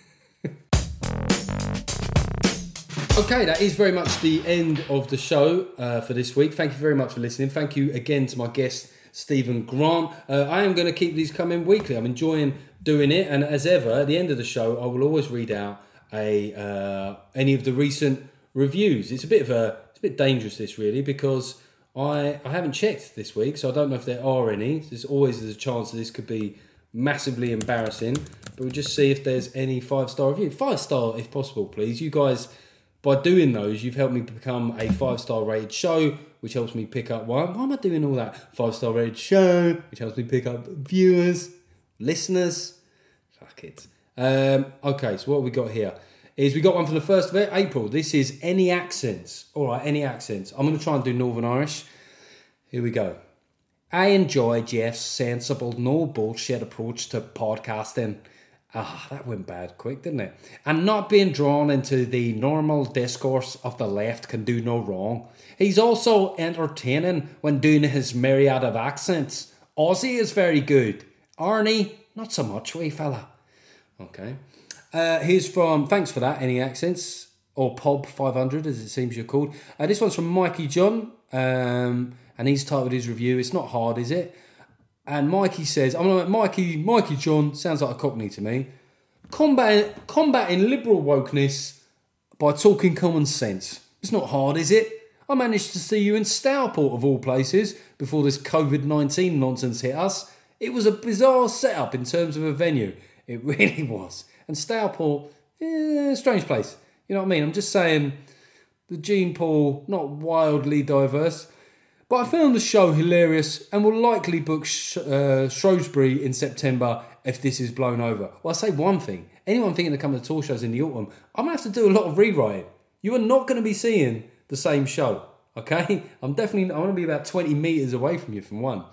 Okay, that is very much the end of the show uh, for this week. Thank you very much for listening. Thank you again to my guest, Stephen Grant. Uh, I am going to keep these coming weekly. I'm enjoying doing it. And as ever, at the end of the show, I will always read out a uh, any of the recent reviews. It's a bit of a, it's a bit dangerous, this really, because I, I haven't checked this week, so I don't know if there are any. There's always there's a chance that this could be massively embarrassing. But we'll just see if there's any five-star review. Five-star, if possible, please. You guys... By doing those, you've helped me become a five-star rated show, which helps me pick up... Why, why am I doing all that? Five-star rated show, which helps me pick up viewers, listeners. Fuck it. Um, okay, so what have we got here? Is we got one from the first of April. This is Any Accents. All right, Any Accents. I'm going to try and do Northern Irish. Here we go. I enjoy Jeff's sensible, no bullshit approach to podcasting. Ah, that went bad quick, didn't it? And not being drawn into the normal discourse of the left can do no wrong. He's also entertaining when doing his myriad of accents. Aussie is very good. Arnie, not so much, wee fella. Okay. Uh, here's from, thanks for that, Any Accents, or P O B five hundred as it seems you're called. Uh, this one's from Mikey John, um, and he's titled his review, It's Not Hard, Is It? And Mikey says, I'm like, Mikey, Mikey John, sounds like a Cockney to me. Combating, combating liberal wokeness by talking common sense. It's not hard, is it? I managed to see you in Stourport, of all places, before this covid nineteen nonsense hit us. It was a bizarre setup in terms of a venue. It really was. And Stourport, eh, strange place. You know what I mean? I'm just saying, the gene pool, not wildly diverse. But I found the show hilarious and will likely book Sh- uh, Shrewsbury in September if this is blown over. Well, I'll say one thing. Anyone thinking of coming to tour shows in the autumn, I'm going to have to do a lot of rewriting. You are not going to be seeing the same show, okay? I'm definitely, I want to be about twenty metres away from you from one.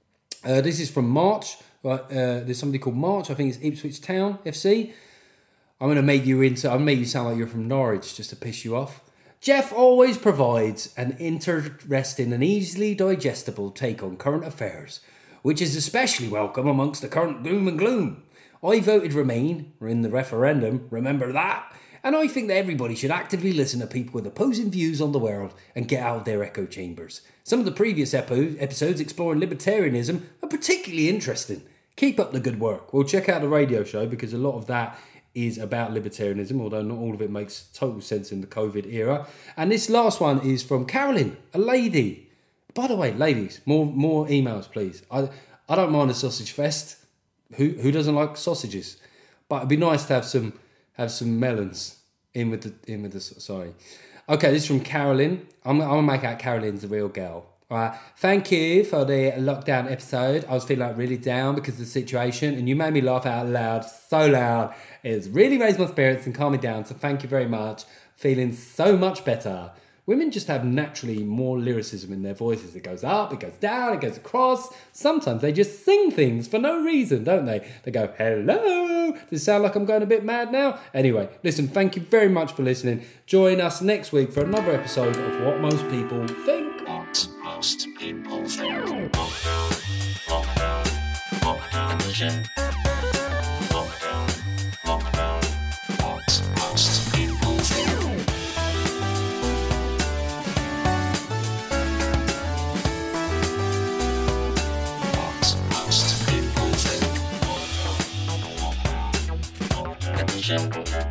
Uh, this is from March. Right, uh, there's somebody called March. I think it's Ipswich Town F C. I'm going to make you into, I'll make you sound like you're from Norwich just to piss you off. Jeff always provides an interesting and easily digestible take on current affairs, which is especially welcome amongst the current doom and gloom. I voted Remain in the referendum, remember that? And I think that everybody should actively listen to people with opposing views on the world and get out of their echo chambers. Some of the previous epi- episodes exploring libertarianism are particularly interesting. Keep up the good work. Well, check out the radio show because a lot of that is about libertarianism, although not all of it makes total sense in the COVID era. And this last one is from Carolyn, a lady. By the way, ladies, more more emails, please. I I don't mind a sausage fest. Who who doesn't like sausages? But it'd be nice to have some have some melons in with the in with the sorry. Okay, this is from Carolyn. I'm I'm gonna make out Carolyn's the real girl. All right. Thank you for the lockdown episode. I was feeling like really down because of the situation, and you made me laugh out loud, so loud. It's really raised my spirits and calmed me down. So thank you very much. Feeling so much better. Women just have naturally more lyricism in their voices. It goes up, it goes down, it goes across. Sometimes they just sing things for no reason, don't they? They go, hello. Does it sound like I'm going a bit mad now? Anyway, listen, thank you very much for listening. Join us next week for another episode of What Most People Think. What most people think. Lockdown, lockdown, lockdown, lockdown, lockdown. What most people think. What most people think. Lockdown,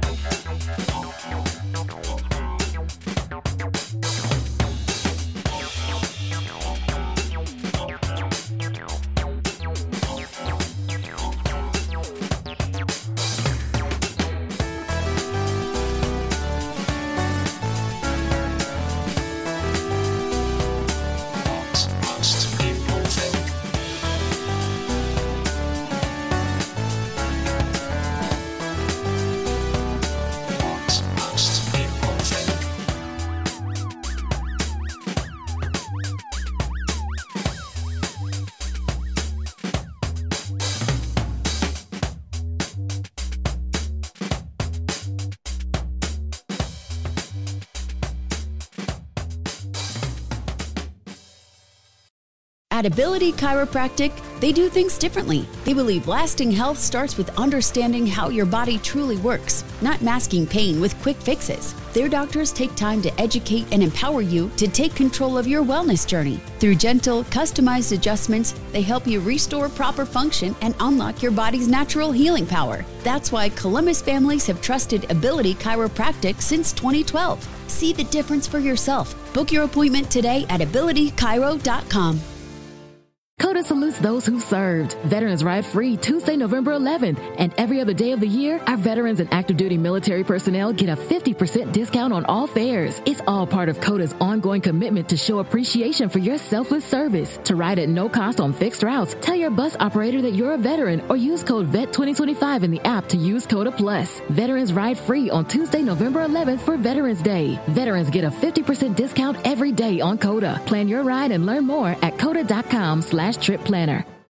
At Ability Chiropractic, they do things differently. They believe lasting health starts with understanding how your body truly works, not masking pain with quick fixes. Their doctors take time to educate and empower you to take control of your wellness journey. Through gentle, customized adjustments, they help you restore proper function and unlock your body's natural healing power. That's why Columbus families have trusted Ability Chiropractic since twenty twelve. See the difference for yourself. Book your appointment today at ability chiro dot com. COTA salutes those who served. Veterans Ride Free Tuesday, November eleventh. And every other day of the year, our veterans and active duty military personnel get a fifty percent discount on all fares. It's all part of COTA's ongoing commitment to show appreciation for your selfless service. To ride at no cost on fixed routes, tell your bus operator that you're a veteran or use code V E T twenty twenty-five in the app to use COTA Plus. Veterans Ride Free on Tuesday, November eleventh for Veterans Day. Veterans get a fifty percent discount every day on COTA. Plan your ride and learn more at COTA dot com slash trip planner.